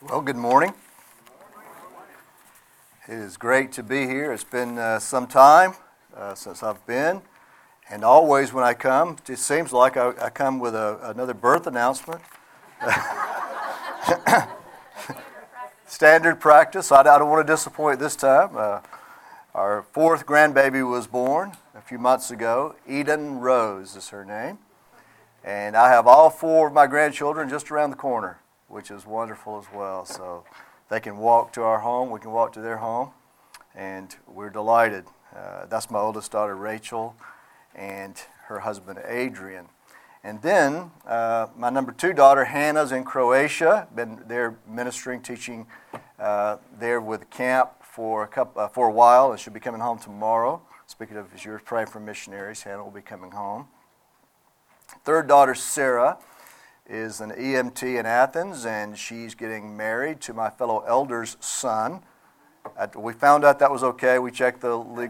Well, good morning. It is great to be here. It's been some time since I've been, and always when I come, it seems like I come with another birth announcement. Standard practice. I don't want to disappoint this time. Our fourth grandbaby was born a few months ago. Eden Rose is her name. And I have all four of my grandchildren just around the corner, which is wonderful as well. So they can walk to our home, we can walk to their home, and we're delighted. That's my oldest daughter, Rachel, and her husband, Adrian. And then my number two daughter, Hannah's in Croatia. Been there ministering, teaching there with camp for a while, and she'll be coming home tomorrow. Speaking of, as you're praying for missionaries, Hannah will be coming home. Third daughter, Sarah, is an EMT in Athens, and she's getting married to my fellow elder's son. We found out that was okay. We checked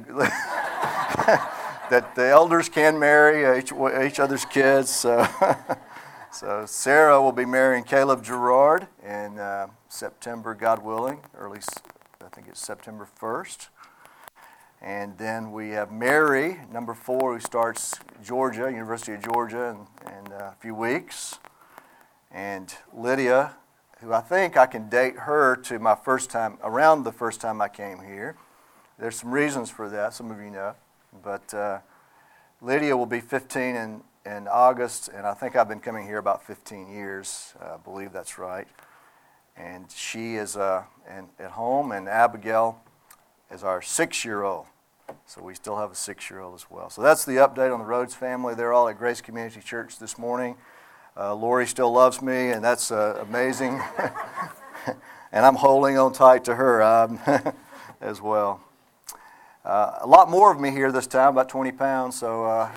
that the elders can marry each other's kids. So Sarah will be marrying Caleb Gerard in September, God willing, or at least I think it's September 1st. And then we have Mary, number 4, who starts University of Georgia, in a few weeks. And Lydia, who I think I can date her to my first time, around the first time I came here. There's some reasons for that, some of you know. But Lydia will be 15 in August, and I think I've been coming here about 15 years. I believe that's right. And she is at home, and Abigail is our 6-year-old. So we still have a 6-year-old as well. So that's the update on the Rhodes family. They're all at Grace Community Church this morning. Lori still loves me, and that's amazing. And I'm holding on tight to her as well. A lot more of me here this time, about 20 pounds. So,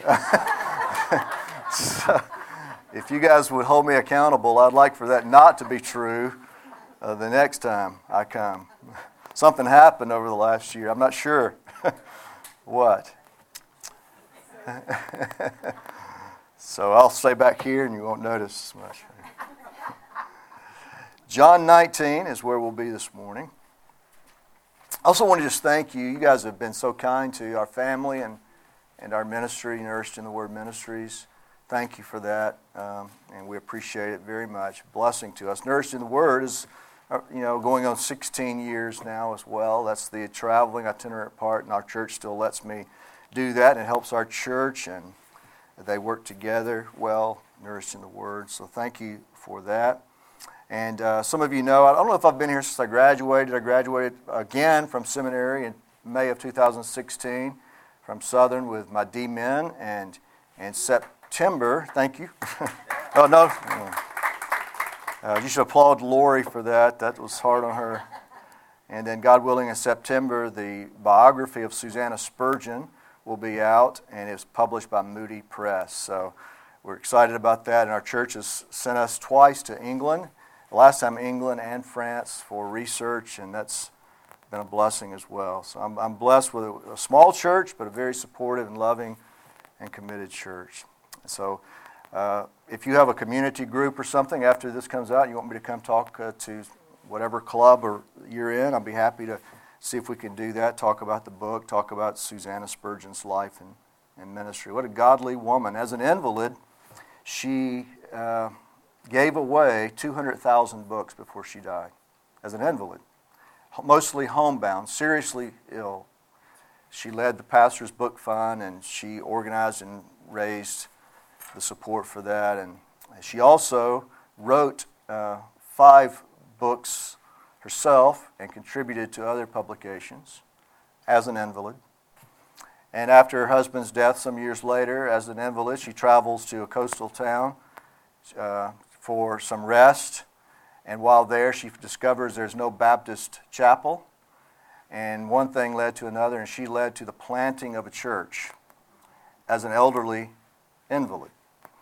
so if you guys would hold me accountable, I'd like for that not to be true the next time I come. Something happened over the last year. I'm not sure what. So I'll stay back here and you won't notice much. John 19 is where we'll be this morning. I also want to just thank you. You guys have been so kind to our family and our ministry, Nourished in the Word Ministries. Thank you for that, and we appreciate it very much. Blessing to us. Nourished in the Word is going on 16 years now as well. That's the traveling itinerant part, and our church still lets me do that. It helps our church, and they work together well, Nourished in the Word. So thank you for that. And some of you know, I don't know if I've been here since I graduated. I graduated again from seminary in May of 2016 from Southern with my D-Min. And in September, thank you. Oh, no. You should applaud Lori for that. That was hard on her. And then, God willing, in September, the biography of Susanna Spurgeon will be out, and it's published by Moody Press. So we're excited about that. And our church has sent us twice to England. The last time England and France for research, and that's been a blessing as well. So I'm blessed with a small church, but a very supportive and loving and committed church. So if you have a community group or something after this comes out, you want me to come talk to whatever club or you're in, I'll be happy to see if we can do that, talk about the book, talk about Susanna Spurgeon's life and ministry. What a godly woman. As an invalid, she gave away 200,000 books before she died. As an invalid, mostly homebound, seriously ill. She led the pastor's book fund, and she organized and raised the support for that. And she also wrote 5 books herself and contributed to other publications as an invalid. And after her husband's death some years later, as an invalid, she travels to a coastal town for some rest. And while there, she discovers there's no Baptist chapel. And one thing led to another, and she led to the planting of a church as an elderly invalid.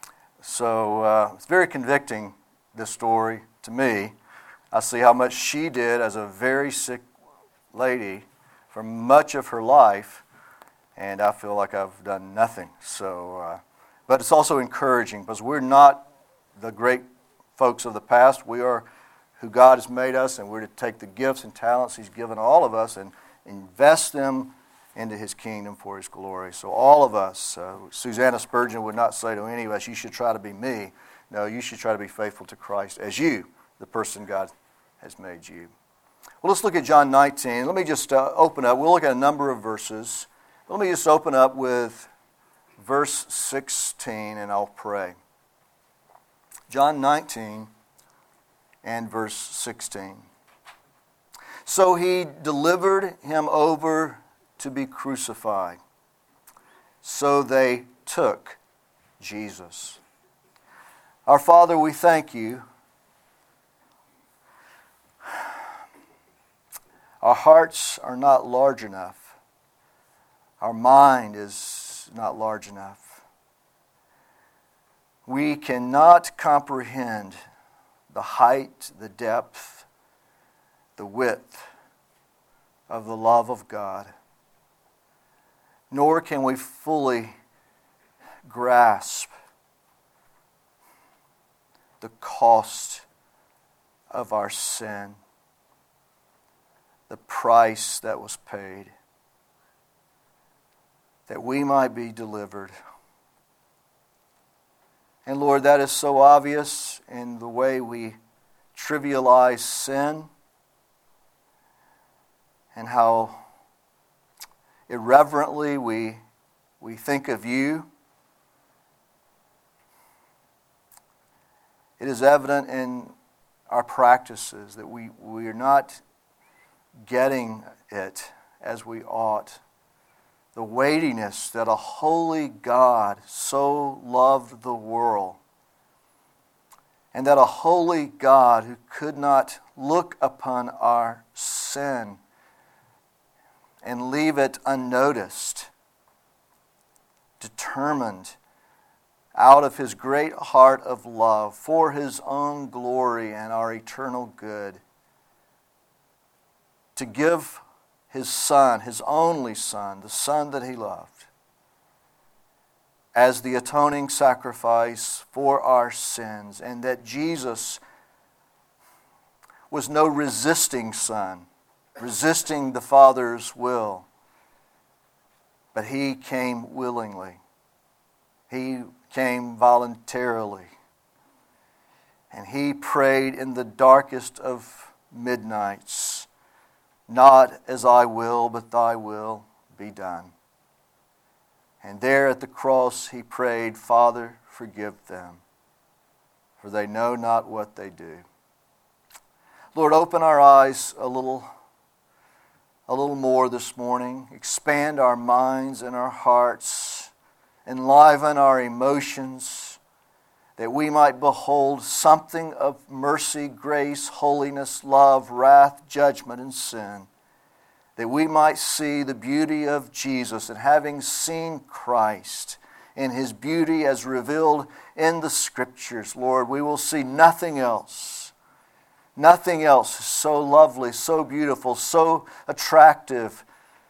So it's very convicting, this story, to me. I see how much she did as a very sick lady for much of her life, and I feel like I've done nothing. So, but it's also encouraging, because we're not the great folks of the past. We are who God has made us, and we're to take the gifts and talents He's given all of us and invest them into His kingdom for His glory. So all of us, Susanna Spurgeon would not say to any of us, you should try to be me. No, you should try to be faithful to Christ as you, the person God has made you. Well, let's look at John 19. Let me just open up. We'll look at a number of verses. Let me just open up with verse 16, and I'll pray. John 19 and verse 16. So He delivered Him over to be crucified. So they took Jesus. Our Father, we thank You. Our hearts are not large enough. Our mind is not large enough. We cannot comprehend the height, the depth, the width of the love of God. Nor can we fully grasp the cost of our sin, the price that was paid, that we might be delivered. And Lord, that is so obvious in the way we trivialize sin and how irreverently we think of You. It is evident in our practices that we are not getting it as we ought. The weightiness that a holy God so loved the world, and that a holy God who could not look upon our sin and leave it unnoticed, determined out of His great heart of love for His own glory and our eternal good, to give His Son, His only Son, the Son that He loved, as the atoning sacrifice for our sins, and that Jesus was no resisting Son, resisting the Father's will, but He came willingly. He came voluntarily. And He prayed in the darkest of midnights, not as I will, but Thy will be done. And there at the cross He prayed, Father, forgive them, for they know not what they do. Lord, open our eyes a little more this morning. Expand our minds and our hearts. Enliven our emotions, that we might behold something of mercy, grace, holiness, love, wrath, judgment, and sin. That we might see the beauty of Jesus, and having seen Christ in His beauty as revealed in the Scriptures, Lord, we will see nothing else. Nothing else is so lovely, so beautiful, so attractive,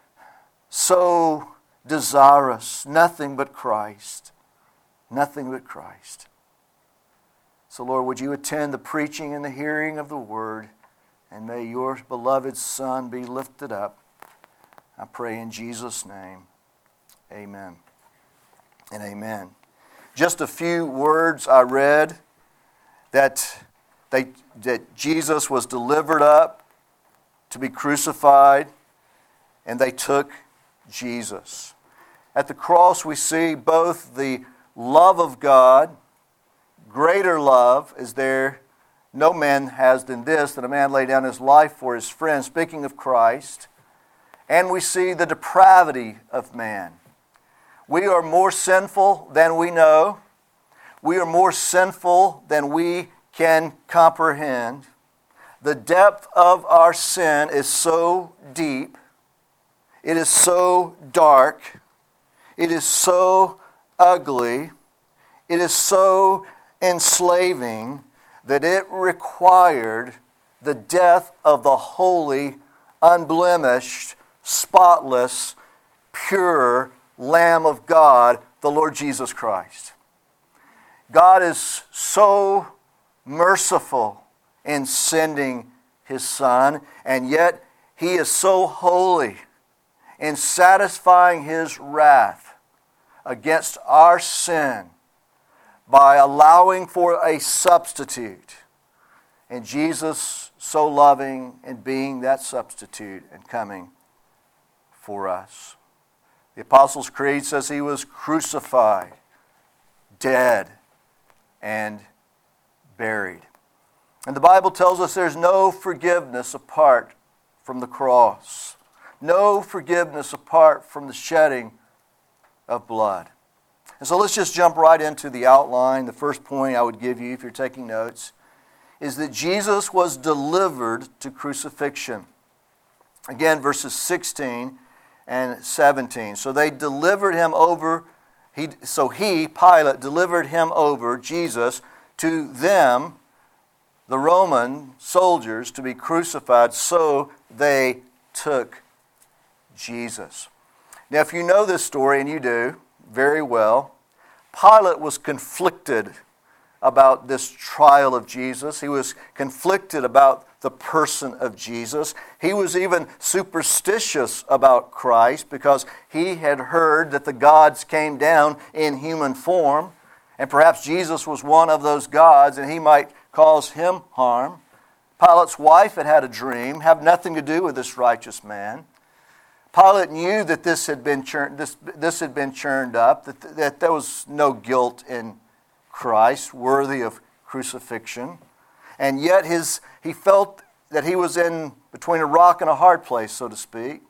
so desirous. Nothing but Christ. Nothing but Christ. So Lord, would You attend the preaching and the hearing of the Word, and may Your beloved Son be lifted up. I pray in Jesus' name. Amen and amen. Just a few words I read that Jesus was delivered up to be crucified, and they took Jesus. At the cross we see both the love of God, greater love is there no man has than this, that a man lay down his life for his friends, speaking of Christ. And we see the depravity of man. We are more sinful than we know. We are more sinful than we can comprehend. The depth of our sin is so deep. It is so dark. It is so ugly. It is so enslaving that it required the death of the holy, unblemished, spotless, pure Lamb of God, the Lord Jesus Christ. God is so merciful in sending His Son, and yet He is so holy in satisfying His wrath against our sin by allowing for a substitute. And Jesus so loving in being that substitute and coming for us. The Apostles' Creed says He was crucified, dead, and buried. And the Bible tells us there's no forgiveness apart from the cross. No forgiveness apart from the shedding of blood. And so let's just jump right into the outline. The first point I would give you, if you're taking notes, is that Jesus was delivered to crucifixion. Again, verses 16 and 17. So they delivered Him over, Pilate, delivered Him over, Jesus, to them, the Roman soldiers, to be crucified, so they took Jesus. Now, if you know this story, and you do very well, Pilate was conflicted about this trial of Jesus. He was conflicted about the person of Jesus. He was even superstitious about Christ because he had heard that the gods came down in human form, and perhaps Jesus was one of those gods and he might cause him harm. Pilate's wife had had a dream, have nothing to do with this righteous man. Pilate knew that this had been churned up, that there was no guilt in Christ worthy of crucifixion. And yet he felt that he was in between a rock and a hard place, so to speak.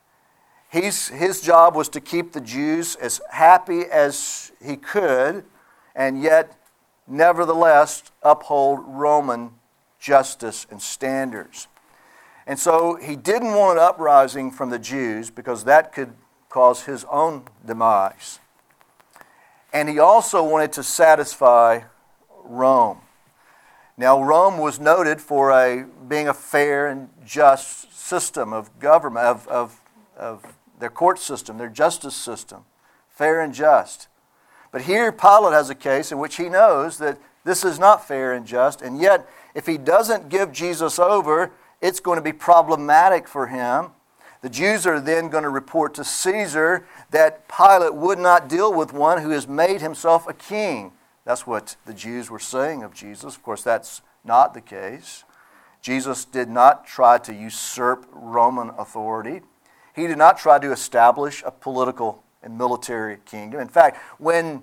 His job was to keep the Jews as happy as he could, and yet nevertheless uphold Roman justice and standards. And so he didn't want an uprising from the Jews because that could cause his own demise. And he also wanted to satisfy Rome. Now, Rome was noted for being a fair and just system of government, of their court system, their justice system, fair and just. But here Pilate has a case in which he knows that this is not fair and just, and yet if he doesn't give Jesus over, it's going to be problematic for him. The Jews are then going to report to Caesar that Pilate would not deal with one who has made himself a king. That's what the Jews were saying of Jesus. Of course, that's not the case. Jesus did not try to usurp Roman authority. He did not try to establish a political and military kingdom. In fact, when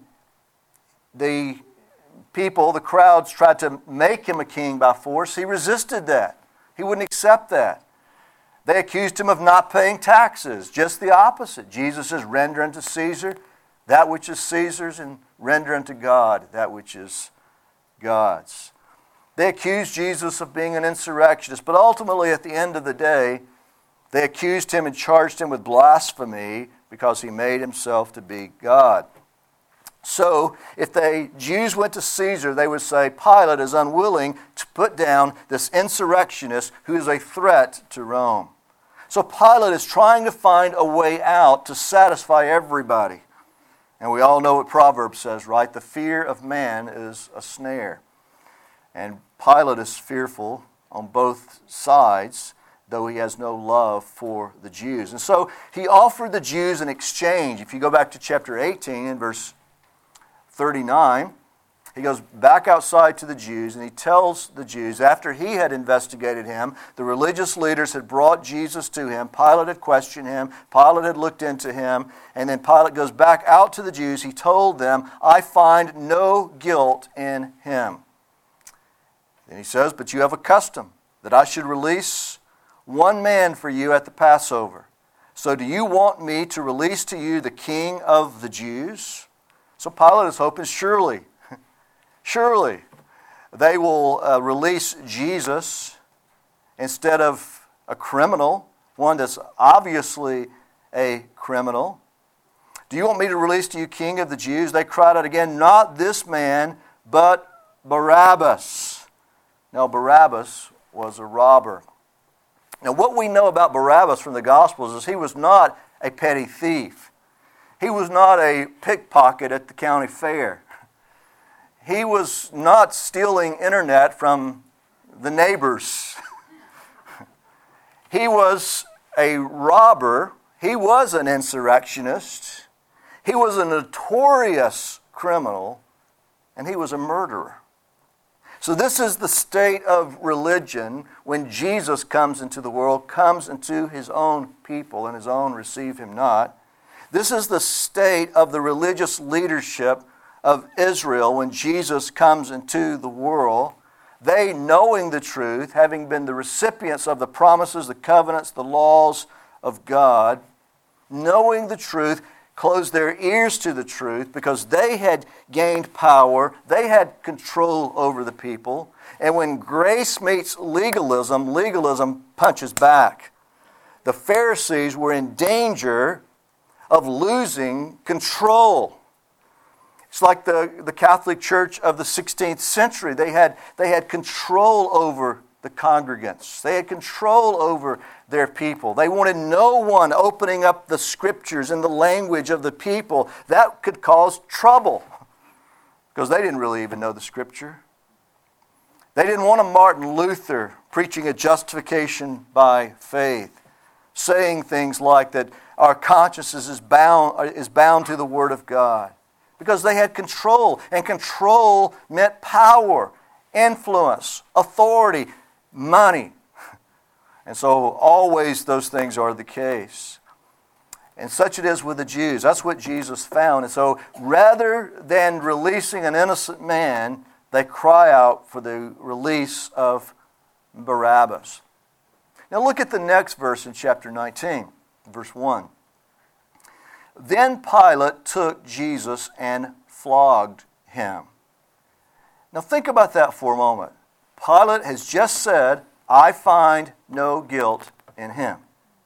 the crowds tried to make him a king by force, he resisted that. He wouldn't accept that. They accused him of not paying taxes. Just the opposite. Jesus says, render unto Caesar that which is Caesar's, and render unto God that which is God's. They accused Jesus of being an insurrectionist, but ultimately at the end of the day, they accused him and charged him with blasphemy because he made himself to be God. So, if the Jews went to Caesar, they would say, Pilate is unwilling to put down this insurrectionist who is a threat to Rome. So Pilate is trying to find a way out to satisfy everybody. And we all know what Proverbs says, right? The fear of man is a snare. And Pilate is fearful on both sides, though he has no love for the Jews. And so he offered the Jews an exchange. If you go back to chapter 18 and verse 39, he goes back outside to the Jews and he tells the Jews, after he had investigated him, the religious leaders had brought Jesus to him, Pilate had questioned him, Pilate had looked into him, and then Pilate goes back out to the Jews. He told them, I find no guilt in him. Then he says, but you have a custom that I should release one man for you at the Passover. So do you want me to release to you the king of the Jews? So Pilate is hoping, surely they will release Jesus instead of a criminal, one that's obviously a criminal. Do you want me to release to you king of the Jews? They cried out again, not this man, but Barabbas. Now Barabbas was a robber. Now what we know about Barabbas from the Gospels is he was not a petty thief. He was not a pickpocket at the county fair. He was not stealing internet from the neighbors. He was a robber. He was an insurrectionist. He was a notorious criminal. And he was a murderer. So this is the state of religion when Jesus comes into the world, comes into his own people, and his own receive him not. This is the state of the religious leadership of Israel when Jesus comes into the world. They, knowing the truth, having been the recipients of the promises, the covenants, the laws of God, knowing the truth, closed their ears to the truth because they had gained power, they had control over the people. And when grace meets legalism, legalism punches back. The Pharisees were in danger of losing control. It's like the Catholic Church of the 16th century. They had control over the congregants. They had control over their people. They wanted no one opening up the scriptures in the language of the people. That could cause trouble because they didn't really even know the scripture. They didn't want a Martin Luther preaching a justification by faith, saying things like that our consciences is bound to the Word of God, because they had control, and control meant power, influence, authority, money. And so always those things are the case. And such it is with the Jews. That's what Jesus found. And so rather than releasing an innocent man, they cry out for the release of Barabbas. Now look at the next verse in chapter 19, verse 1. Then Pilate took Jesus and flogged him. Now think about that for a moment. Pilate has just said, I find no guilt in him.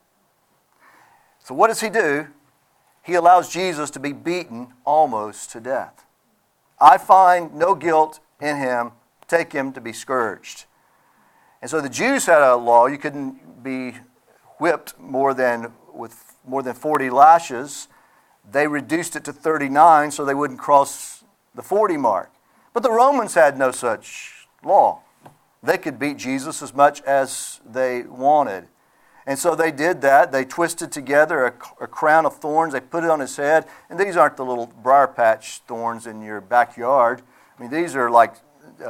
So what does he do? He allows Jesus to be beaten almost to death. I find no guilt in him. Take him to be scourged. And so the Jews had a law. You couldn't be whipped with more than 40 lashes. They reduced it to 39 so they wouldn't cross the 40 mark. But the Romans had no such law. They could beat Jesus as much as they wanted. And so they did that. They twisted together a crown of thorns. They put it on his head. And these aren't the little briar patch thorns in your backyard. I mean, these are like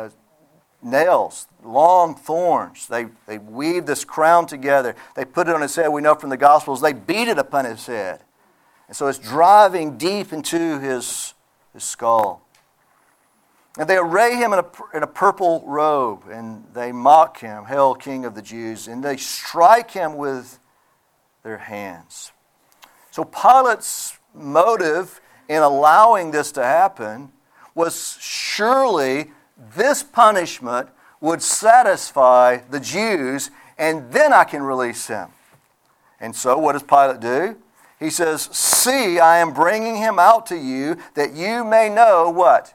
nails, long thorns. They weave this crown together. They put it on his head. We know from the Gospels, they beat it upon his head. And so it's driving deep into his skull. And they array him in a purple robe, and they mock him, Hail, King of the Jews, and they strike him with their hands. So Pilate's motive in allowing this to happen was surely this punishment would satisfy the Jews, and then I can release him. And so what does Pilate do? He says, See, I am bringing him out to you that you may know what?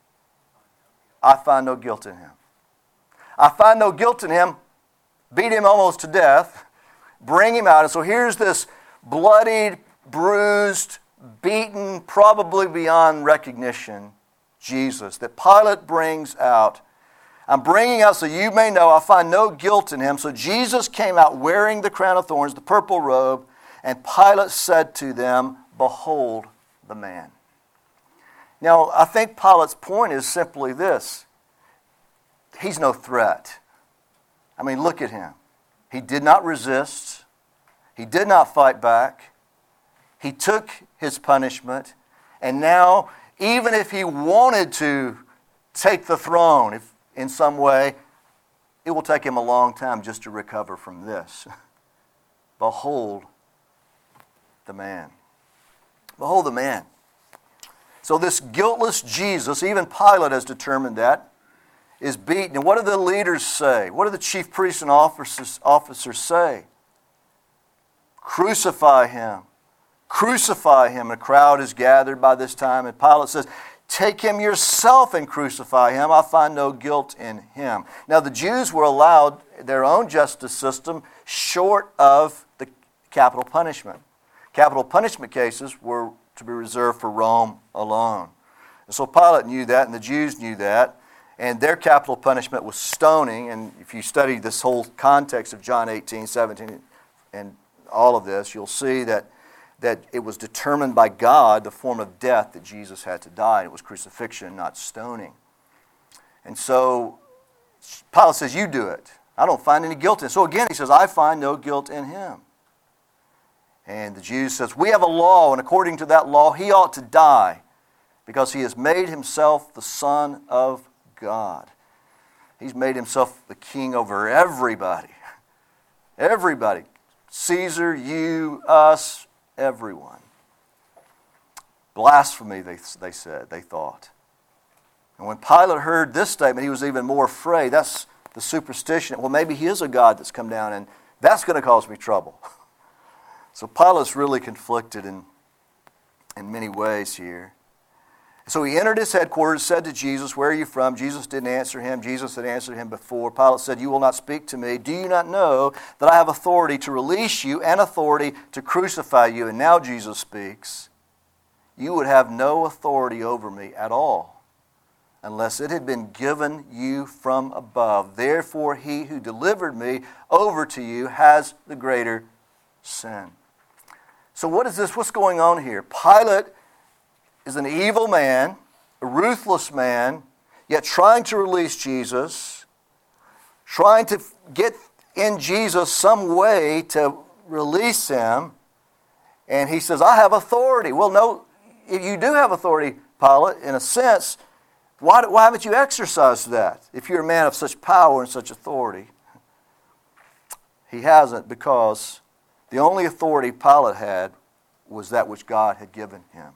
I find no guilt in him. I find no guilt in him. Beat him almost to death. Bring him out. And so here's this bloodied, bruised, beaten, probably beyond recognition, Jesus, that Pilate brings out. I'm bringing out so you may know I find no guilt in him. So Jesus came out wearing the crown of thorns, the purple robe, and Pilate said to them, Behold the man. Now, I think Pilate's point is simply this. He's no threat. I mean, look at him. He did not resist. He did not fight back. He took his punishment. And now, even if he wanted to take the throne in some way, it will take him a long time just to recover from this. Behold the man. Behold the man. So this guiltless Jesus, even Pilate has determined that, is beaten. And what do the leaders say? What do the chief priests and officers say? Crucify him. Crucify him. A crowd is gathered by this time, and Pilate says, Take him yourself and crucify him. I find no guilt in him. Now the Jews were allowed their own justice system short of the capital punishment. Capital punishment cases were to be reserved for Rome alone. And so Pilate knew that, and the Jews knew that. And their capital punishment was stoning. And if you study this whole context of John 18, 17, and all of this, you'll see that it was determined by God, the form of death that Jesus had to die. It was crucifixion, not stoning. And so Pilate says, you do it. I don't find any guilt in him. So again, he says, I find no guilt in him. And the Jews says, we have a law, and according to that law, he ought to die because he has made himself the Son of God. He's made himself the king over everybody. Everybody. Caesar, you, us, everyone. Blasphemy, they said, they thought. And when Pilate heard this statement, he was even more afraid. That's the superstition. Well, maybe he is a God that's come down, and that's going to cause me trouble. So Pilate's really conflicted in many ways here. So he entered his headquarters, said to Jesus, where are you from? Jesus didn't answer him. Jesus had answered him before. Pilate said, you will not speak to me. Do you not know that I have authority to release you and authority to crucify you? And now Jesus speaks. You would have no authority over me at all unless it had been given you from above. Therefore, he who delivered me over to you has the greater sin. So what is this? What's going on here? Pilate is an evil man, a ruthless man, yet trying to release Jesus, trying to get in Jesus some way to release him. And he says, I have authority. Well, no, if you do have authority, Pilate, in a sense, why haven't you exercised that if you're a man of such power and such authority? He hasn't, because the only authority Pilate had was that which God had given him.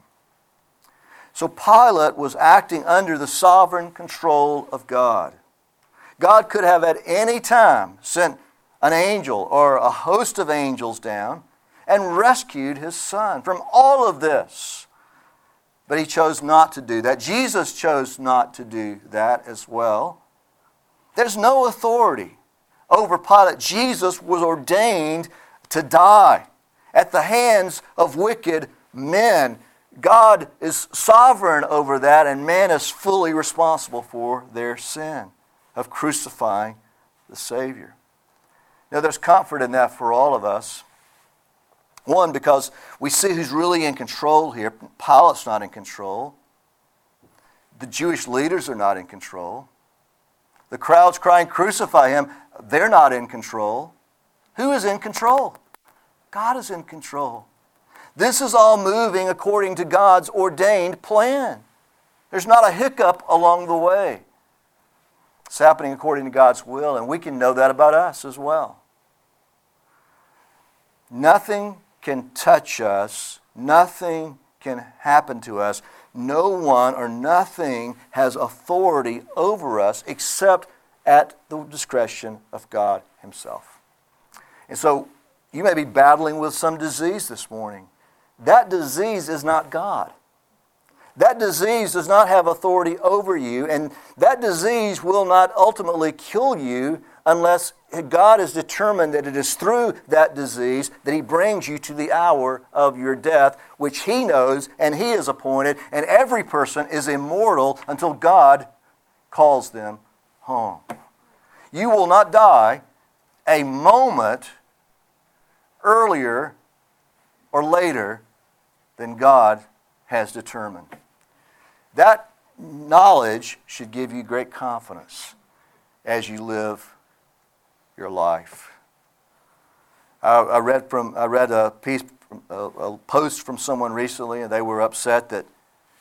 So Pilate was acting under the sovereign control of God. God could have at any time sent an angel or a host of angels down and rescued his son from all of this. But he chose not to do that. Jesus chose not to do that as well. There's no authority over Pilate. Jesus was ordained to die at the hands of wicked men. God is sovereign over that, and man is fully responsible for their sin of crucifying the Savior. Now, there's comfort in that for all of us. One, because we see who's really in control here. Pilate's not in control. The Jewish leaders are not in control. The crowd's crying, crucify him. They're not in control. Who is in control? God is in control. This is all moving according to God's ordained plan. There's not a hiccup along the way. It's happening according to God's will, and we can know that about us as well. Nothing can touch us. Nothing can happen to us. No one or nothing has authority over us except at the discretion of God himself. And so you may be battling with some disease this morning. That disease is not God. That disease does not have authority over you, and that disease will not ultimately kill you unless God has determined that it is through that disease that he brings you to the hour of your death, which he knows and he has appointed, and every person is immortal until God calls them home. You will not die a moment earlier or later than God has determined. That knowledge should give you great confidence as you live your life. I read a piece, a post from someone recently, and they were upset that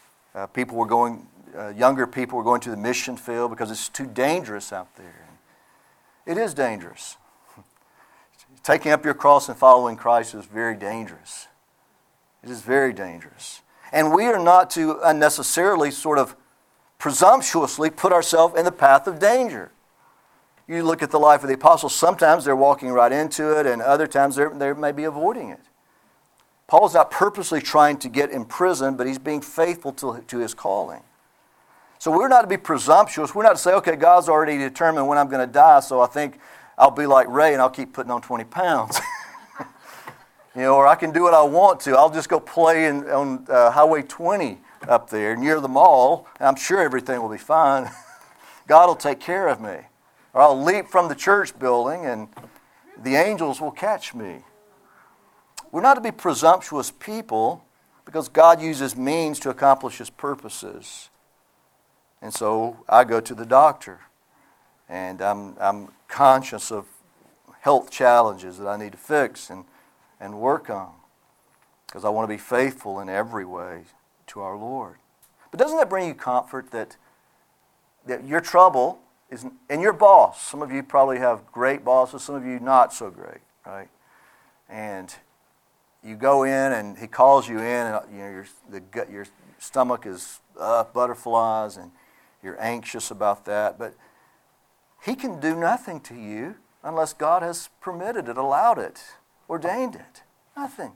younger people were going to the mission field because it's too dangerous out there. It is dangerous. Taking up your cross and following Christ is very dangerous. It is very dangerous. And we are not to unnecessarily sort of presumptuously put ourselves in the path of danger. You look at the life of the apostles, sometimes they're walking right into it, and other times they may be avoiding it. Paul's not purposely trying to get imprisoned, but he's being faithful to his calling. So we're not to be presumptuous. We're not to say, okay, God's already determined when I'm going to die, so I think I'll be like Ray and I'll keep putting on 20 pounds. Or I can do what I want to. I'll just go play on Highway 20 up there near the mall. I'm sure everything will be fine. God will take care of me. Or I'll leap from the church building and the angels will catch me. We're not to be presumptuous people because God uses means to accomplish His purposes. And so I go to the doctor and I'm conscious of health challenges that I need to fix and work on because I want to be faithful in every way to our Lord. But doesn't that bring you comfort that your trouble is, and your boss, some of you probably have great bosses, some of you not so great, right? And you go in and he calls you in and your stomach is butterflies and you're anxious about that. But he can do nothing to you unless God has permitted it, allowed it, ordained it. Nothing.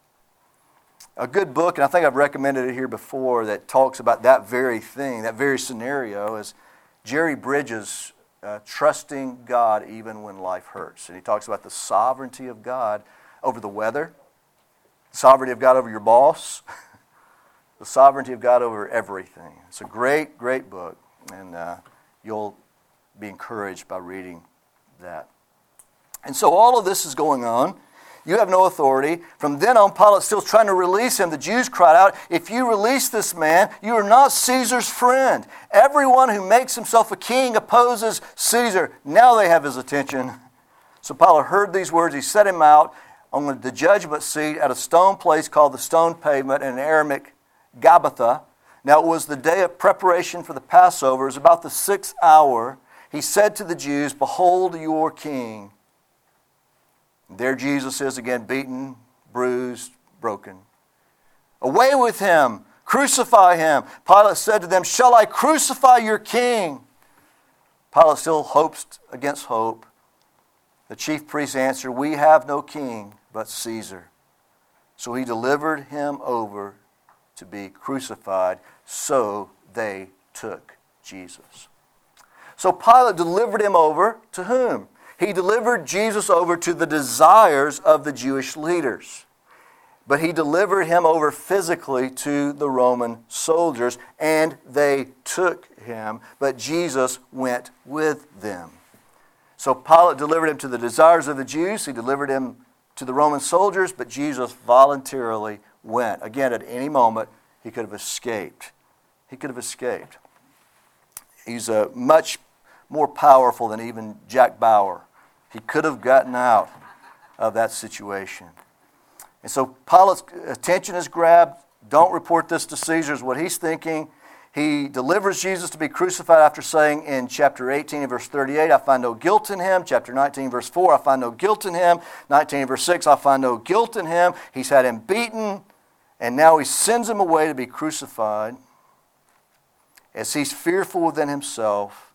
A good book, and I think I've recommended it here before, that talks about that very thing, that very scenario, is Jerry Bridges' Trusting God Even When Life Hurts. And he talks about the sovereignty of God over the weather, the sovereignty of God over your boss, the sovereignty of God over everything. It's a great, great book, and you'll be encouraged by reading that. And so all of this is going on. You have no authority. From then on, Pilate's still trying to release him. The Jews cried out, "If you release this man, you are not Caesar's friend. Everyone who makes himself a king opposes Caesar." Now they have his attention. So Pilate heard these words. He set him out on the judgment seat at a stone place called the Stone Pavement, in Aramaic, Gabbatha. Now it was the day of preparation for the Passover. It was about the 6th hour. He said to the Jews, "Behold your king." There Jesus is again, beaten, bruised, broken. "Away with him! Crucify him!" Pilate said to them, "Shall I crucify your king?" Pilate still hopes against hope. The chief priests answered, "We have no king but Caesar." So he delivered him over to be crucified. So they took Jesus. So Pilate delivered him over to whom? He delivered Jesus over to the desires of the Jewish leaders. But he delivered him over physically to the Roman soldiers, and they took him, but Jesus went with them. So Pilate delivered him to the desires of the Jews, he delivered him to the Roman soldiers, but Jesus voluntarily went. Again, at any moment, he could have escaped. He could have escaped. He's much more powerful than even Jack Bauer. He could have gotten out of that situation. And so Pilate's attention is grabbed. Don't report this to Caesar is what he's thinking. He delivers Jesus to be crucified after saying in chapter 18 verse 38, "I find no guilt in him." Chapter 19 verse 4, "I find no guilt in him." 19 verse 6, "I find no guilt in him." He's had him beaten, and now he sends him away to be crucified as he's fearful within himself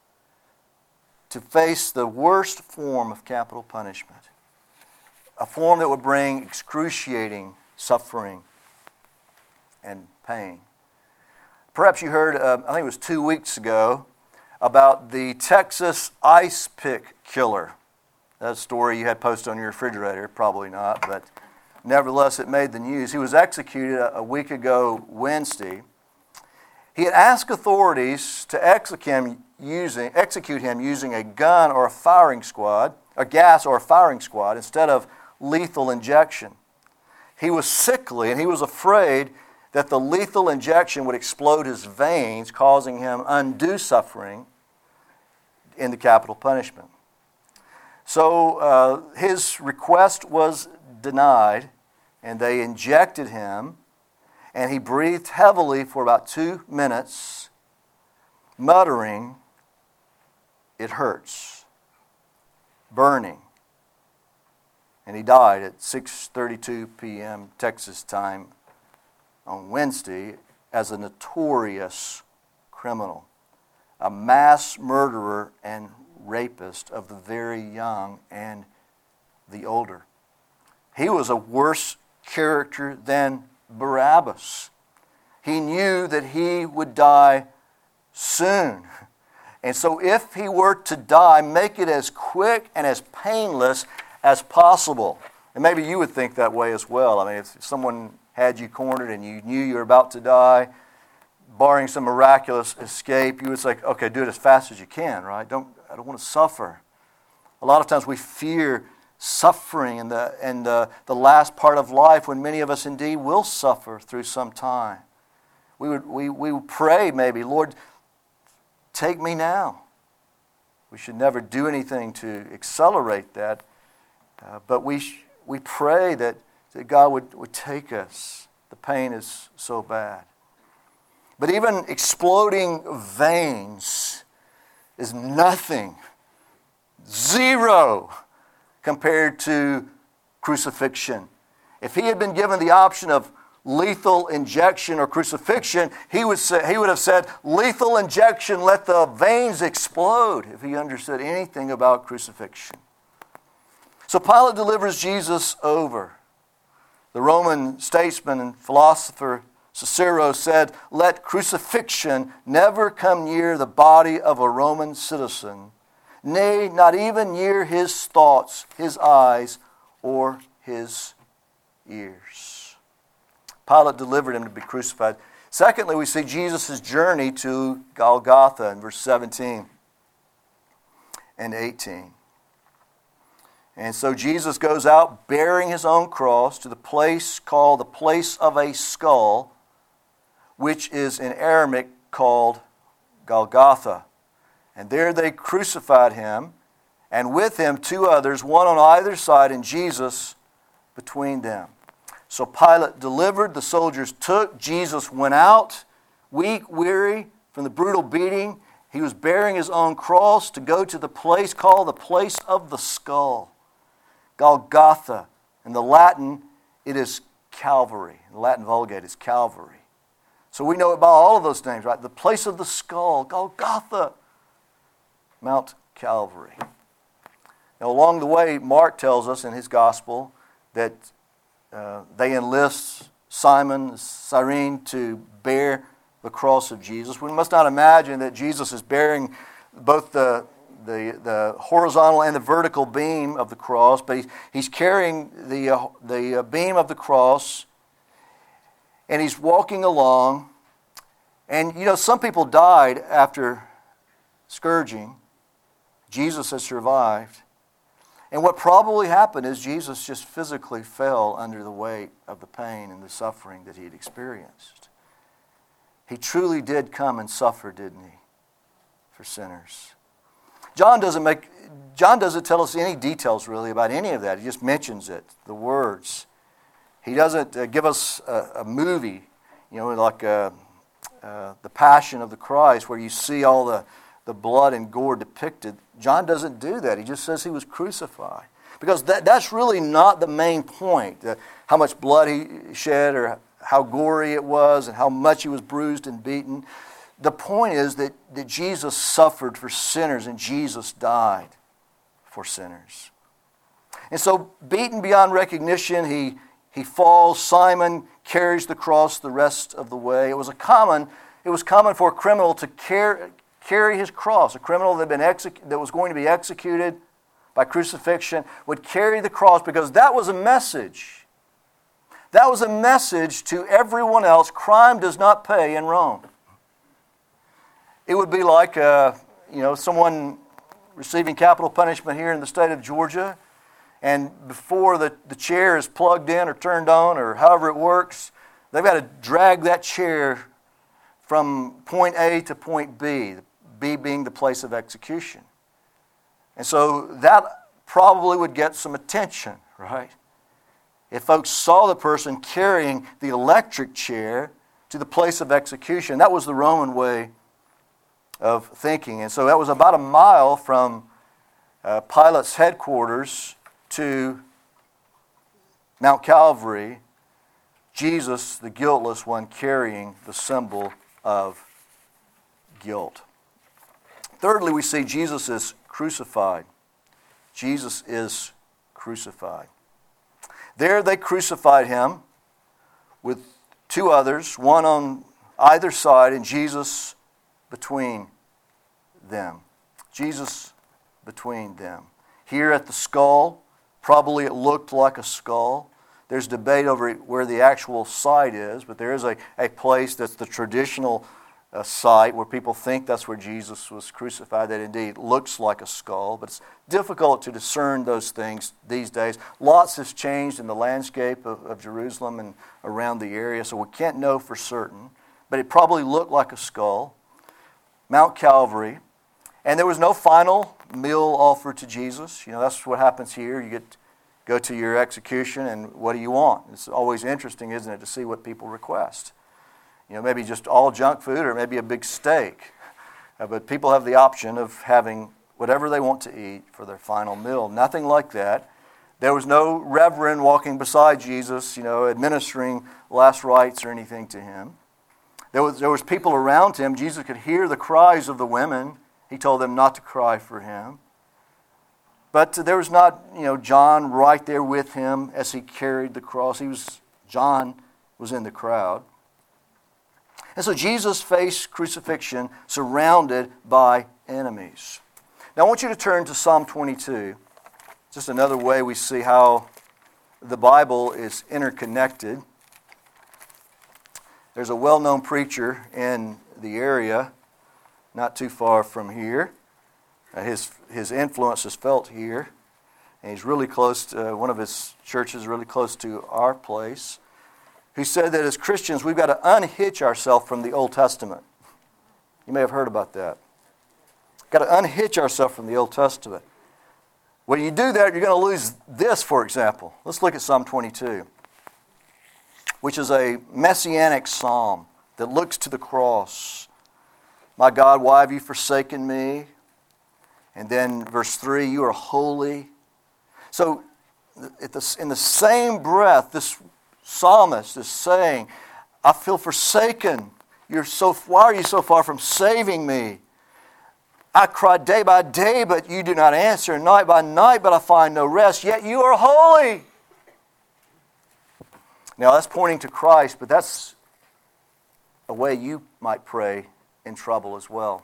to face the worst form of capital punishment, a form that would bring excruciating suffering and pain. Perhaps you heard, I think it was 2 weeks ago, about the Texas ice pick killer. That story you had posted on your refrigerator, probably not, but nevertheless it made the news. He was executed a week ago Wednesday. He had asked authorities to execute him using a gun or a firing squad, a gas or a firing squad, instead of lethal injection. He was sickly and he was afraid that the lethal injection would explode his veins, causing him undue suffering in the capital punishment. So his request was denied, and they injected him, and he breathed heavily for about 2 minutes, muttering, "It hurts," burning. And he died at 6:32 p.m. Texas time on Wednesday as a notorious criminal, a mass murderer and rapist of the very young and the older. He was a worse character than Barabbas. He knew that he would die soon. And so if he were to die, make it as quick and as painless as possible. And maybe you would think that way as well. I mean, if someone had you cornered and you knew you were about to die, barring some miraculous escape, you would say, okay, do it as fast as you can, right? I don't want to suffer. A lot of times we fear suffering in the last part of life when many of us indeed will suffer through some time. We would pray maybe, Lord, take me now. We should never do anything to accelerate that, but we pray that God would take us. The pain is so bad. But even exploding veins is nothing, zero, compared to crucifixion. If he had been given the option of lethal injection or crucifixion, he would have said, lethal injection, let the veins explode, if he understood anything about crucifixion. So Pilate delivers Jesus over. The Roman statesman and philosopher Cicero said, let crucifixion never come near the body of a Roman citizen, nay, not even near his thoughts, his eyes, or his ears. Pilate delivered him to be crucified. Secondly, we see Jesus' journey to Golgotha in verse 17 and 18. And so Jesus goes out bearing his own cross to the place called the place of a skull, which is in Aramaic called Golgotha. And there they crucified him, and with him two others, one on either side, and Jesus between them. So Pilate delivered, the soldiers took, Jesus went out, weak, weary from the brutal beating. He was bearing his own cross to go to the place called the place of the skull. Golgotha. In the Latin, it is Calvary. In the Latin Vulgate, it's Calvary. So we know about all of those names, right? The place of the skull, Golgotha, Mount Calvary. Now, along the way, Mark tells us in his gospel that they enlist Simon, Cyrene, to bear the cross of Jesus. We must not imagine that Jesus is bearing both the horizontal and the vertical beam of the cross, but he's carrying the beam of the cross, and he's walking along. And you know, some people died after scourging. Jesus has survived. And what probably happened is Jesus just physically fell under the weight of the pain and the suffering that he had experienced. He truly did come and suffer, didn't he, for sinners? John doesn't tell us any details really about any of that. He just mentions it, the words. He doesn't give us a movie, like the Passion of the Christ, where you see all the blood and gore depicted. John doesn't do that. He just says he was crucified. Because that's really not the main point, how much blood he shed or how gory it was and how much he was bruised and beaten. The point is that Jesus suffered for sinners and Jesus died for sinners. And so, beaten beyond recognition, he falls. Simon carries the cross the rest of the way. It was common for a criminal to carry his cross. A criminal that was going to be executed by crucifixion would carry the cross because that was a message. That was a message to everyone else. Crime does not pay in Rome. It would be like someone receiving capital punishment here in the state of Georgia, and before the chair is plugged in or turned on or however it works, they've got to drag that chair from point A to point B, B being the place of execution. And so that probably would get some attention, right? If folks saw the person carrying the electric chair to the place of execution, that was the Roman way of thinking. And so that was about a mile from Pilate's headquarters to Mount Calvary, Jesus, the guiltless one, carrying the symbol of guilt. Thirdly, we see Jesus is crucified. Jesus is crucified. There they crucified him with two others, one on either side, and Jesus between them. Jesus between them. Here at the skull, probably it looked like a skull. There's debate over where the actual site is, but there is a place that's the traditional site where people think that's where Jesus was crucified, that indeed looks like a skull, but it's difficult to discern those things these days. Lots has changed in the landscape of Jerusalem and around the area, so we can't know for certain, but it probably looked like a skull. Mount Calvary, and there was no final meal offered to Jesus. You know, that's what happens here. You go to your execution, and what do you want? It's always interesting, isn't it, to see what people request. You know, maybe just all junk food or maybe a big steak. But people have the option of having whatever they want to eat for their final meal. Nothing like that. There was no reverend walking beside Jesus, you know, administering last rites or anything to him. There was people around him. Jesus could hear the cries of the women. He told them not to cry for him. But there was not, you know, John right there with him as he carried the cross. John was in the crowd. And so Jesus faced crucifixion surrounded by enemies. Now I want you to turn to Psalm 22. Just another way we see how the Bible is interconnected. There's a well-known preacher in the area, not too far from here. His influence is felt here. And he's really close to, one of his churches really close to our place, who said that as Christians we've got to unhitch ourselves from the Old Testament. You may have heard about that. Got to unhitch ourselves from the Old Testament. When you do that, you're going to lose this, for example. Let's look at Psalm 22, which is a messianic psalm that looks to the cross. My God, why have you forsaken me? And then verse 3, you are holy. So in the same breath, this psalmist is saying, I feel forsaken. Why are you so far from saving me? I cry day by day, but you do not answer. Night by night, but I find no rest. Yet you are holy. Now that's pointing to Christ, but that's a way you might pray in trouble as well.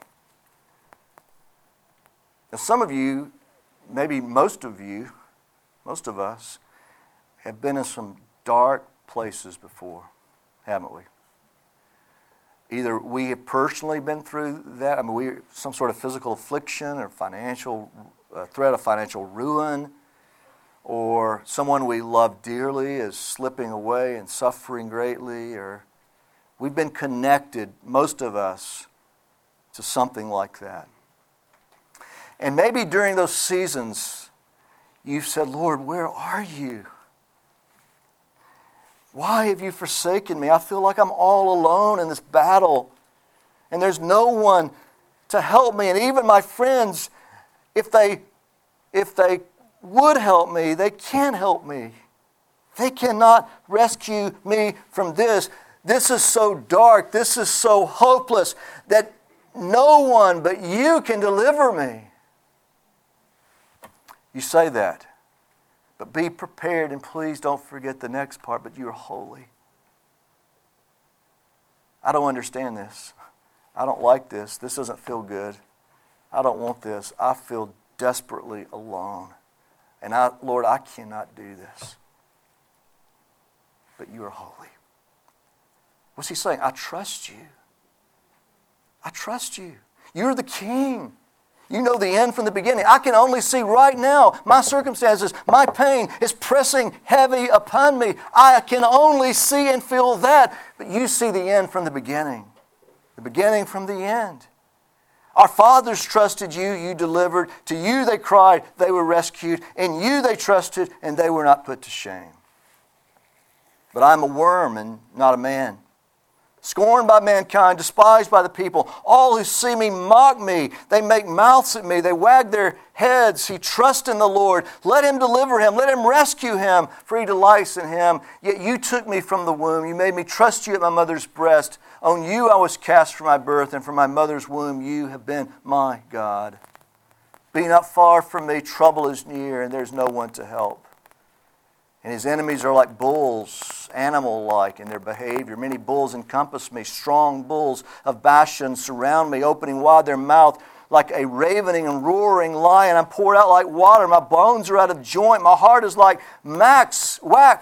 Now some of you, maybe most of us, have been in some dark places before, haven't we? Either we have personally been through that, some sort of physical affliction or financial threat of financial ruin, or someone we love dearly is slipping away and suffering greatly, or we've been connected, most of us, to something like that. And maybe during those seasons, you've said, Lord, where are you? Why have you forsaken me? I feel like I'm all alone in this battle. And there's no one to help me. And even my friends, if they would help me, they can't help me. They cannot rescue me from this. This is so dark. This is so hopeless that no one but you can deliver me. You say that. But be prepared, and please don't forget the next part, but you're holy. I don't understand this. I don't like this. This doesn't feel good. I don't want this. I feel desperately alone. And Lord, I cannot do this. But you are holy. What's he saying? I trust you. I trust you. You're the king. You know the end from the beginning. I can only see right now my circumstances, my pain is pressing heavy upon me. I can only see and feel that. But you see the end from the beginning from the end. Our fathers trusted you, you delivered. To you they cried, they were rescued. In you they trusted, and they were not put to shame. But I'm a worm and not a man. Scorned by mankind, despised by the people. All who see me mock me. They make mouths at me. They wag their heads. He trusts in the Lord. Let him deliver him. Let him rescue him, for he delights in him. Yet you took me from the womb. You made me trust you at my mother's breast. On you I was cast from my birth, and from my mother's womb you have been my God. Be not far from me. Trouble is near, and there's no one to help. And his enemies are like bulls, animal-like in their behavior. Many bulls encompass me. Strong bulls of Bashan surround me, opening wide their mouth like a ravening and roaring lion. I'm poured out like water. My bones are out of joint. My heart is like wax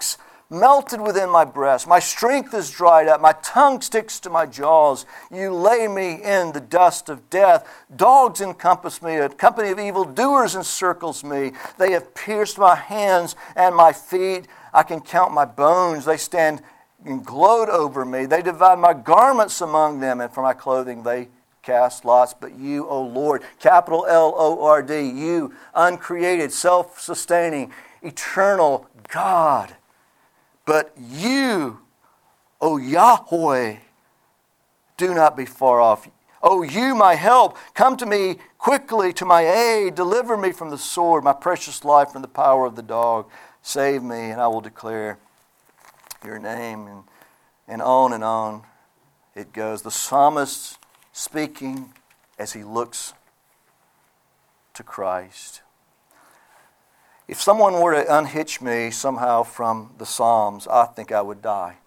melted within my breast. My strength is dried up. My tongue sticks to my jaws. You lay me in the dust of death. Dogs encompass me. A company of evildoers encircles me. They have pierced my hands and my feet. I can count my bones. They stand and gloat over me. They divide my garments among them, and for my clothing they cast lots. But you, O Lord, capital Lord, you, uncreated, self-sustaining, eternal God. But you, O Yahweh, do not be far off. O you, my help, come to me quickly to my aid. Deliver me from the sword, my precious life from the power of the dog. Save me, and I will declare your name. And on it goes. The psalmist speaking as he looks to Christ. If someone were to unhitch me somehow from the Psalms, I think I would die.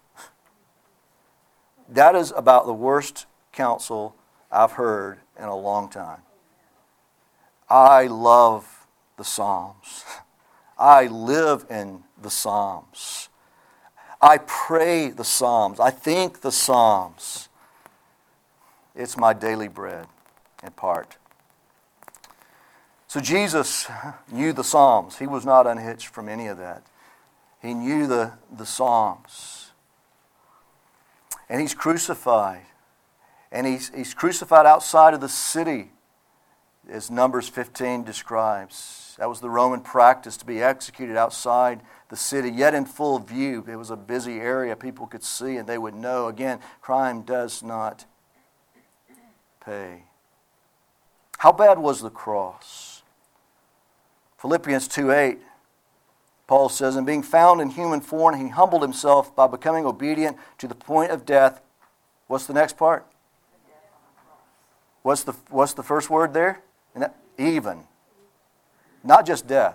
That is about the worst counsel I've heard in a long time. I love the Psalms. I live in the Psalms. I pray the Psalms. I think the Psalms. It's my daily bread, in part. So Jesus knew the Psalms. He was not unhitched from any of that. He knew the Psalms. And he's crucified. And he's crucified outside of the city, as Numbers 15 describes. That was the Roman practice, to be executed outside the city, yet in full view. It was a busy area. People could see and they would know. Again, crime does not pay. How bad was the cross? Philippians 2:8, Paul says, and being found in human form, he humbled himself by becoming obedient to the point of death. What's the next part? What's the first word there? Even. Not just death.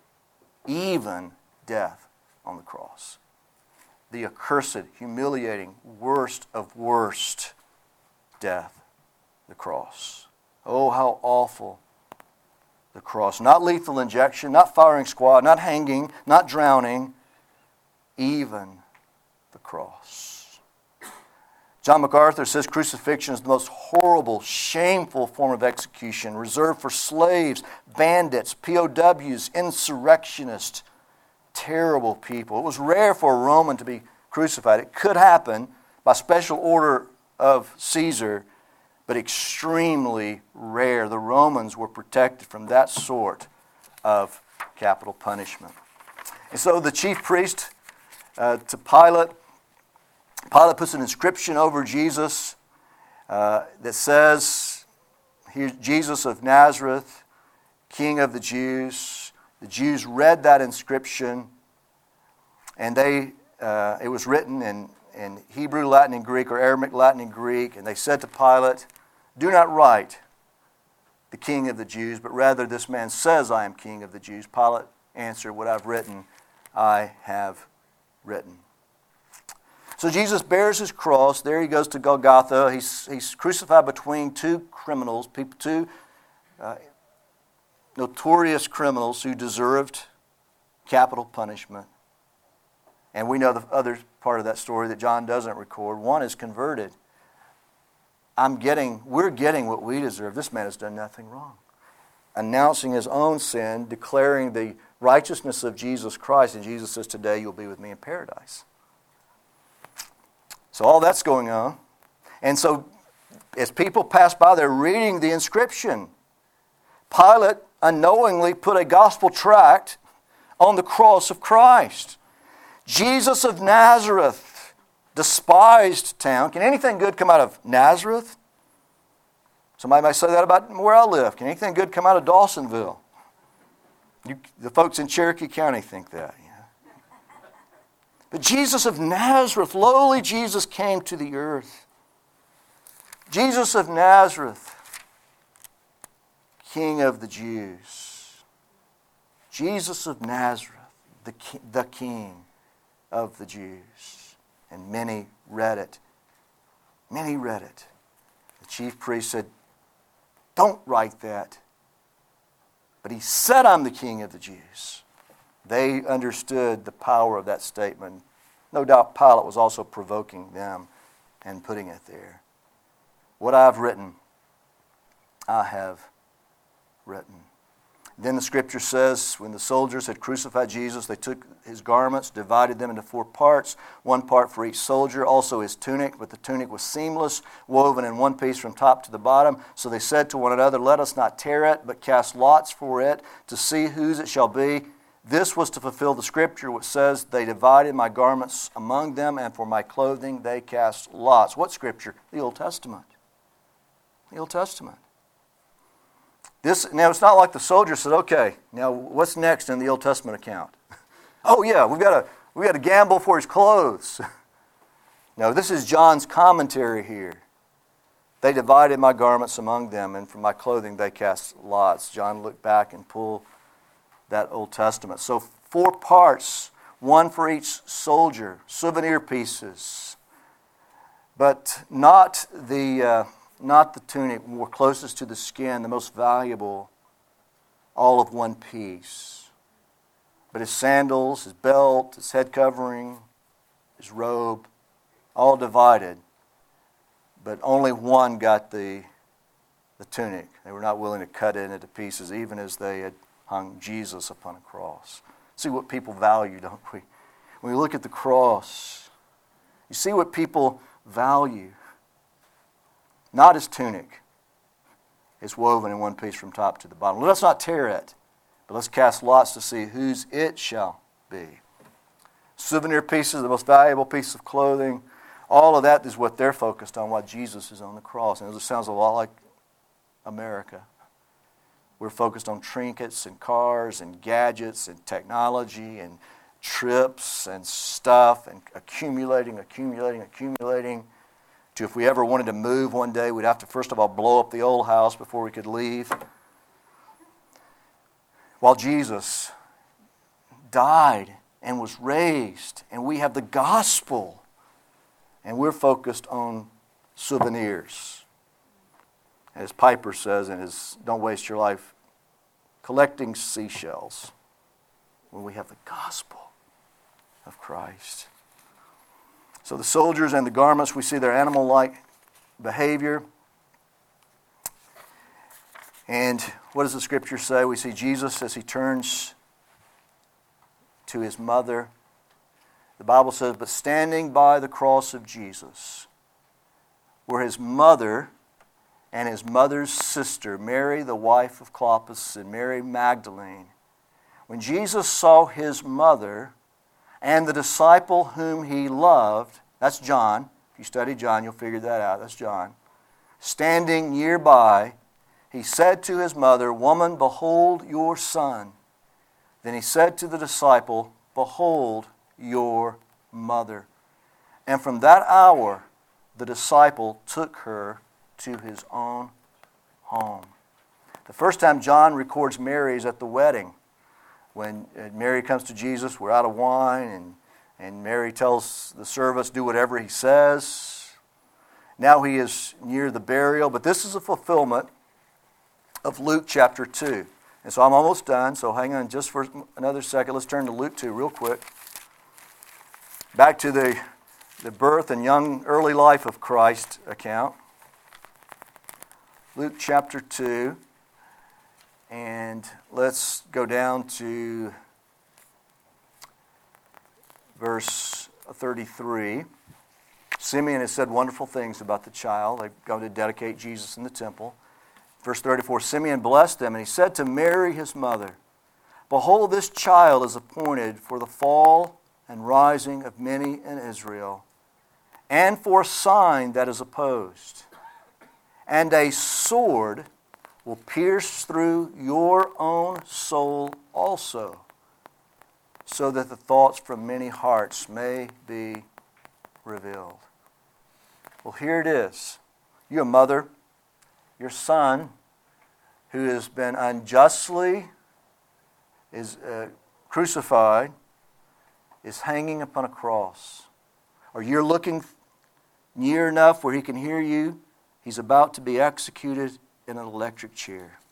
Even death on the cross. The accursed, humiliating, worst of worst death. The cross. Oh, how awful the cross. Not lethal injection, not firing squad, not hanging, not drowning. Even the cross. John MacArthur says crucifixion is the most horrible, shameful form of execution, reserved for slaves, bandits, POWs, insurrectionists, terrible people. It was rare for a Roman to be crucified. It could happen by special order of Caesar, but extremely rare. The Romans were protected from that sort of capital punishment. And so the chief priest to Pilate puts an inscription over Jesus that says, "Here's Jesus of Nazareth, King of the Jews." The Jews read that inscription, and it was written in Hebrew, Latin, and Greek, or Aramaic, Latin, and Greek, and they said to Pilate, "Do not write the King of the Jews, but rather this man says, 'I am King of the Jews.'" Pilate answered, "What I've written, I have written." So Jesus bears his cross. There he goes to Golgotha. He's crucified between two criminals, two notorious criminals who deserved capital punishment. And we know the other part of that story that John doesn't record. One is converted. We're getting what we deserve. This man has done nothing wrong. Announcing his own sin, declaring the righteousness of Jesus Christ. And Jesus says, "Today you'll be with me in paradise." So all that's going on. And so as people pass by, they're reading the inscription. Pilate unknowingly put a gospel tract on the cross of Christ. Jesus of Nazareth, despised town. Can anything good come out of Nazareth? Somebody might say that about where I live. Can anything good come out of Dawsonville? The folks in Cherokee County think that. But Jesus of Nazareth, lowly Jesus, came to the earth. Jesus of Nazareth, King of the Jews. Jesus of Nazareth, the King of the Jews. And many read it. Many read it. The chief priest said, "Don't write that." But he said, "I'm the King of the Jews." They understood the power of that statement. No doubt Pilate was also provoking them and putting it there. What I have written, I have written. Then the scripture says, when the soldiers had crucified Jesus, they took his garments, divided them into 4 parts, 1 part for each soldier, also his tunic, but the tunic was seamless, woven in one piece from top to the bottom. So they said to one another, let us not tear it, but cast lots for it, to see whose it shall be. This was to fulfill the scripture which says, they divided my garments among them, and for my clothing they cast lots. What scripture? The Old Testament. The Old Testament. Now, it's not like the soldier said, okay, now what's next in the Old Testament account? Oh, yeah, we've got to gamble for his clothes. No, this is John's commentary here. They divided my garments among them, and for my clothing they cast lots. John looked back and pulled that Old Testament. So 4 parts, 1 for each soldier, souvenir pieces, but not the tunic, more closest to the skin, the most valuable, all of one piece. But his sandals, his belt, his head covering, his robe, all divided. But only one got the tunic. They were not willing to cut it into pieces, even as they had hung Jesus upon a cross. See what people value, don't we? When we look at the cross, you see what people value. Not his tunic. It's woven in one piece from top to the bottom. Let us not tear it, but let's cast lots to see whose it shall be. Souvenir pieces, the most valuable piece of clothing, all of that is what they're focused on, while Jesus is on the cross. And it sounds a lot like America. We're focused on trinkets and cars and gadgets and technology and trips and stuff and accumulating. If we ever wanted to move one day, we'd have to first of all blow up the old house before we could leave. While Jesus died and was raised, and we have the gospel, and we're focused on souvenirs. As Piper says in his Don't Waste Your Life, collecting seashells, when we have the gospel of Christ. So the soldiers and the garments, we see their animal-like behavior. And what does the scripture say? We see Jesus as he turns to his mother. The Bible says, but standing by the cross of Jesus were his mother and his mother's sister, Mary, the wife of Clopas, and Mary Magdalene. When Jesus saw his mother and the disciple whom he loved, that's John. If you study John, you'll figure that out. That's John. Standing nearby, he said to his mother, woman, behold your son. Then he said to the disciple, behold your mother. And from that hour, the disciple took her to his own home. The first time John records Mary is at the wedding. When Mary comes to Jesus, we're out of wine, and Mary tells the servants, do whatever he says. Now he is near the burial, but this is a fulfillment of Luke chapter 2. And so I'm almost done, so hang on just for another second. Let's turn to Luke 2 real quick. Back to the birth and young early life of Christ account. Luke chapter 2. And let's go down to verse 33. Simeon has said wonderful things about the child. They've gone to dedicate Jesus in the temple. Verse 34, Simeon blessed them, and he said to Mary his mother, behold, this child is appointed for the fall and rising of many in Israel, and for a sign that is opposed. And a sword will pierce through your own soul also, so that the thoughts from many hearts may be revealed. Well, here it is. You're a mother, your son, who has been unjustly crucified, is hanging upon a cross. Or you're looking near enough where he can hear you. He's about to be executed in an electric chair.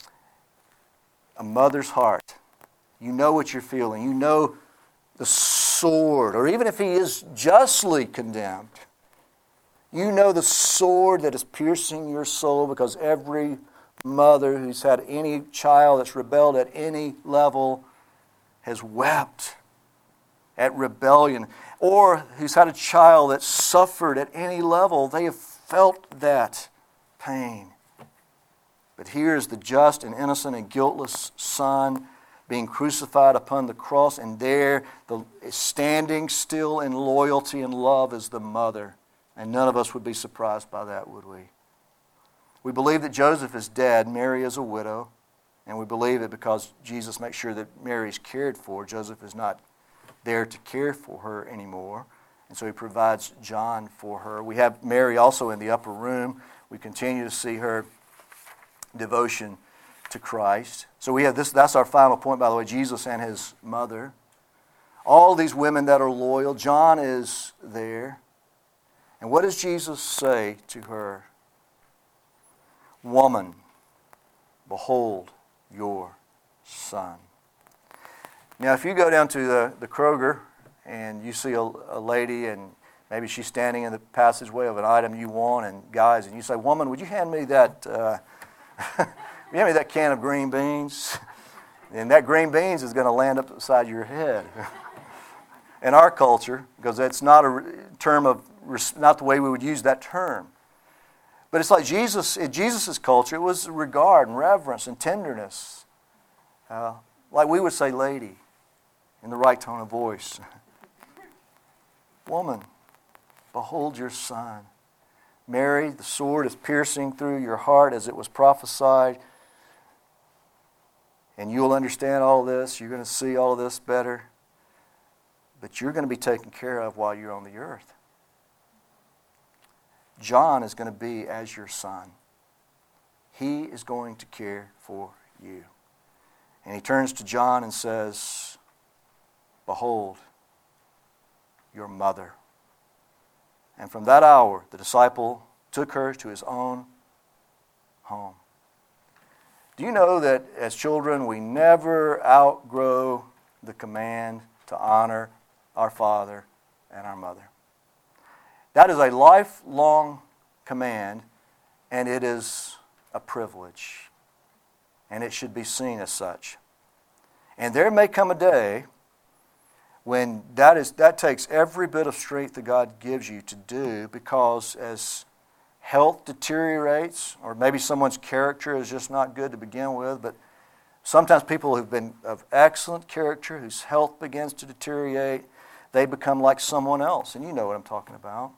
A mother's heart. You know what you're feeling. You know the sword, or even if he is justly condemned, you know the sword that is piercing your soul, because every mother who's had any child that's rebelled at any level has wept at rebellion, or who's had a child that suffered at any level. They have felt that pain. But here is the just and innocent and guiltless Son being crucified upon the cross, and there, standing still in loyalty and love, is the mother. And none of us would be surprised by that, would we? We believe that Joseph is dead, Mary is a widow, and we believe it because Jesus makes sure that Mary is cared for. Joseph is not there to care for her anymore, and so he provides John for her. We have Mary also in the upper room. We continue to see her devotion to Christ. So we have this. That's our final point, by the way, Jesus and his mother. All these women that are loyal. John is there. And what does Jesus say to her? Woman, behold your son. Now, if you go down to the Kroger and you see a lady, and maybe she's standing in the passageway of an item you want, and guys, and you say, woman, would you hand me that you hand me that can of green beans? And that green beans is going to land up beside your head. In our culture, because it's not a term of, not the way we would use that term. But it's like Jesus, in Jesus' culture, it was regard and reverence and tenderness. Like we would say lady, in the right tone of voice. Woman, behold your son. Mary, the sword is piercing through your heart as it was prophesied. And you'll understand all this. You're going to see all of this better. But you're going to be taken care of while you're on the earth. John is going to be as your son. He is going to care for you. And he turns to John and says, behold, your mother. And from that hour, the disciple took her to his own home. Do you know that as children, we never outgrow the command to honor our father and our mother? That is a lifelong command, and it is a privilege. And it should be seen as such. And there may come a day when that takes every bit of strength that God gives you to do, because as health deteriorates, or maybe someone's character is just not good to begin with, but sometimes people who've been of excellent character, whose health begins to deteriorate, they become like someone else. And you know what I'm talking about.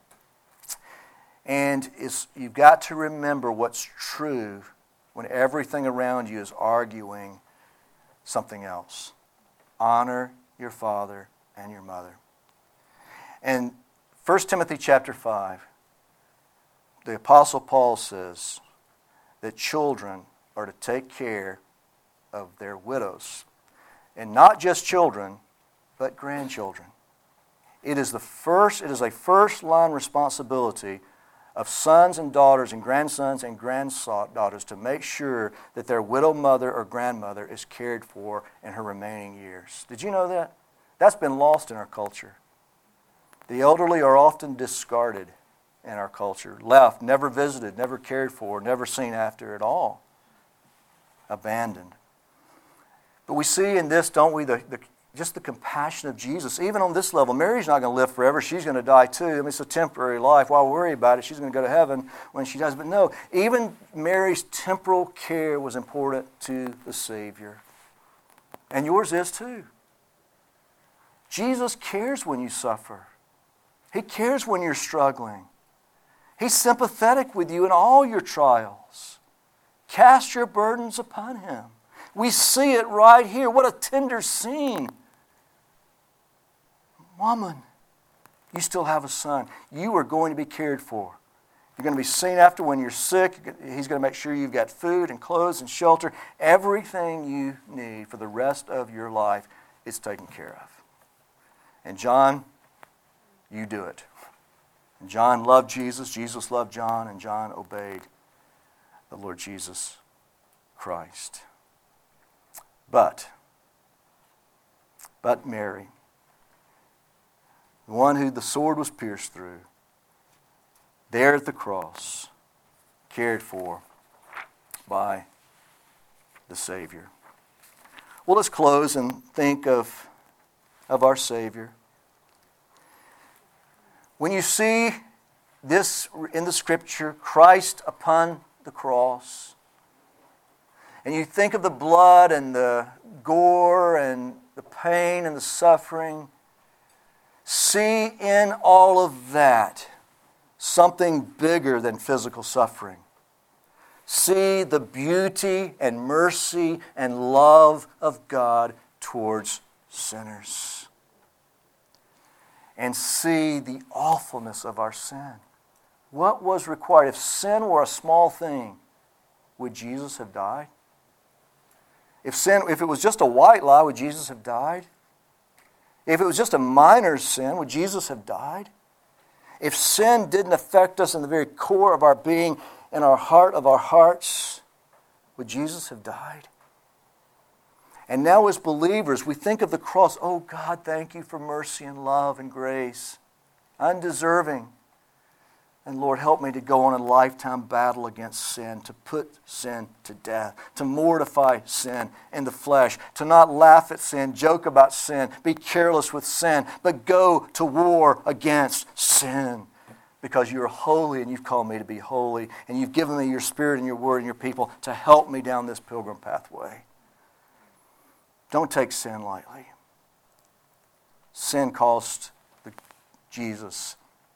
And you've got to remember what's true when everything around you is arguing something else. Honor your father and your mother. And 1 Timothy chapter 5, the Apostle Paul says that children are to take care of their widows. And not just children, but grandchildren. It is a first-line responsibility of sons and daughters and grandsons and granddaughters to make sure that their widow mother or grandmother is cared for in her remaining years. Did you know that? That's been lost in our culture. The elderly are often discarded in our culture, left, never visited, never cared for, never seen after at all, abandoned. But we see in this, don't we, just the compassion of Jesus. Even on this level, Mary's not going to live forever. She's going to die too. I mean, it's a temporary life. Why worry about it? She's going to go to heaven when she dies. But no, even Mary's temporal care was important to the Savior. And yours is too. Jesus cares when you suffer. He cares when you're struggling. He's sympathetic with you in all your trials. Cast your burdens upon Him. We see it right here. What a tender scene. Woman, you still have a son. You are going to be cared for. You're going to be seen after when you're sick. He's going to make sure you've got food and clothes and shelter. Everything you need for the rest of your life is taken care of. And John, you do it. And John loved Jesus. Jesus loved John. And John obeyed the Lord Jesus Christ. But Mary, the one who the sword was pierced through, there at the cross, cared for by the Savior. Well, let's close and think of our Savior. When you see this in the Scripture, Christ upon the cross, and you think of the blood and the gore and the pain and the suffering, see in all of that something bigger than physical suffering. See the beauty and mercy and love of God towards sinners. And see the awfulness of our sin. What was required? If sin were a small thing, would Jesus have died? If it was just a white lie, would Jesus have died? If it was just a minor sin, would Jesus have died? If sin didn't affect us in the very core of our being, in our heart of our hearts, would Jesus have died? And now as believers, we think of the cross. Oh God, thank you for mercy and love and grace. Undeserving. And Lord, help me to go on a lifetime battle against sin, to put sin to death, to mortify sin in the flesh, to not laugh at sin, joke about sin, be careless with sin, but go to war against sin. Because you're holy and you've called me to be holy, and you've given me your Spirit and your Word and your people to help me down this pilgrim pathway. Don't take sin lightly. Sin cost Jesus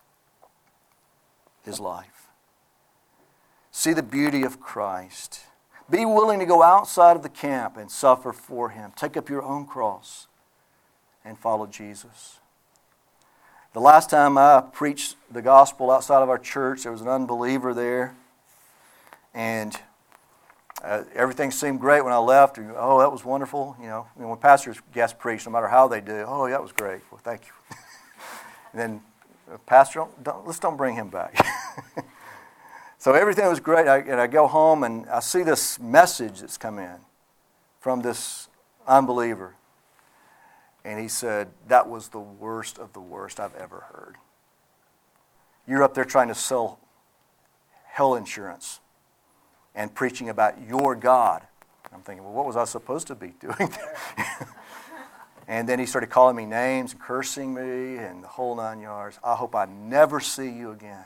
his life. See the beauty of Christ. Be willing to go outside of the camp and suffer for Him. Take up your own cross and follow Jesus. The last time I preached the gospel outside of our church, there was an unbeliever there. And everything seemed great when I left. Oh, that was wonderful. You know, when pastors guest preach, no matter how they do, oh, that was great. Well, thank you. And then, Pastor, let's don't bring him back. So everything was great. And I go home and I see this message that's come in from this unbeliever. And he said, that was the worst of the worst I've ever heard. You're up there trying to sell hell insurance and preaching about your God. I'm thinking, well, what was I supposed to be doing there? And then he started calling me names and cursing me and the whole 9 yards. I hope I never see you again.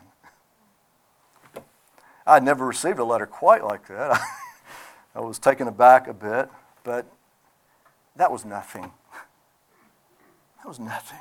I'd never received a letter quite like that. I was taken aback a bit, but that was nothing. That was nothing.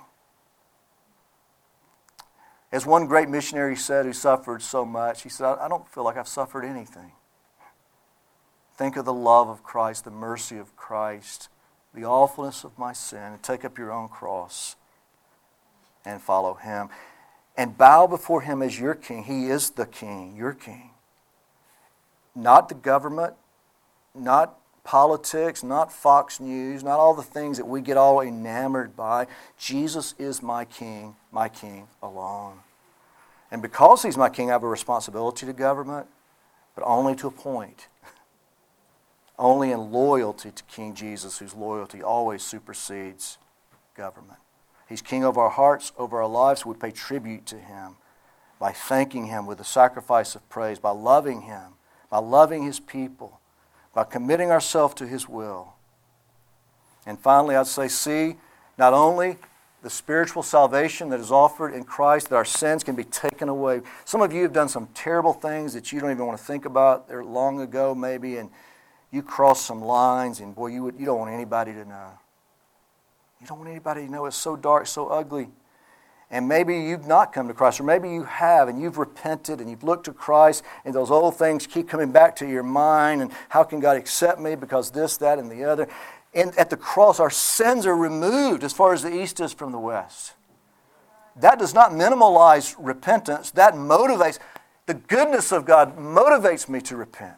As one great missionary said who suffered so much, he said, I don't feel like I've suffered anything. Think of the love of Christ, the mercy of Christ, the awfulness of my sin, and take up your own cross and follow Him. And bow before Him as your King. He is the King, your King. Not the government, not politics, not Fox News, not all the things that we get all enamored by. Jesus is my King alone. And because He's my King, I have a responsibility to government, but only to a point. Only in loyalty to King Jesus, whose loyalty always supersedes government. He's King of our hearts, over our lives. We pay tribute to Him by thanking Him with a sacrifice of praise, by loving Him, by loving His people, by committing ourselves to His will. And finally, I'd say, see, not only the spiritual salvation that is offered in Christ, that our sins can be taken away. Some of you have done some terrible things that you don't even want to think about. They're long ago, maybe, and you crossed some lines, and boy, you don't want anybody to know. You don't want anybody to know. It's so dark, so ugly. And maybe you've not come to Christ, or maybe you have, and you've repented, and you've looked to Christ, and those old things keep coming back to your mind, and how can God accept me because this, that, and the other. And at the cross, our sins are removed as far as the east is from the west. That does not minimalize repentance. That motivates. The goodness of God motivates me to repent.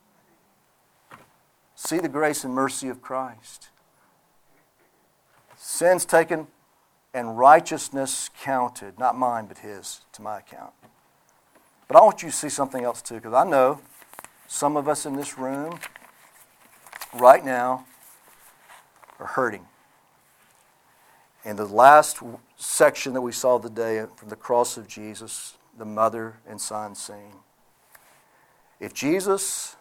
See the grace and mercy of Christ. Sins taken and righteousness counted, not mine but His, to my account. But I want you to see something else too, because I know some of us in this room right now are hurting. And the last section that we saw today from the cross of Jesus, the mother and son scene. If Jesus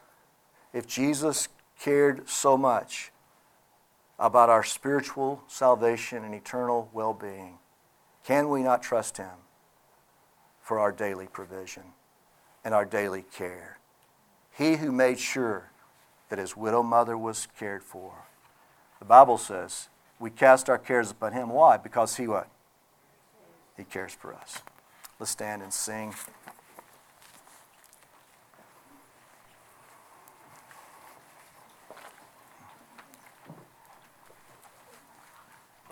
cared so much about our spiritual salvation and eternal well-being, can we not trust Him for our daily provision and our daily care? He who made sure that His widow mother was cared for. The Bible says we cast our cares upon Him. Why? Because He what? He cares for us. Let's stand and sing.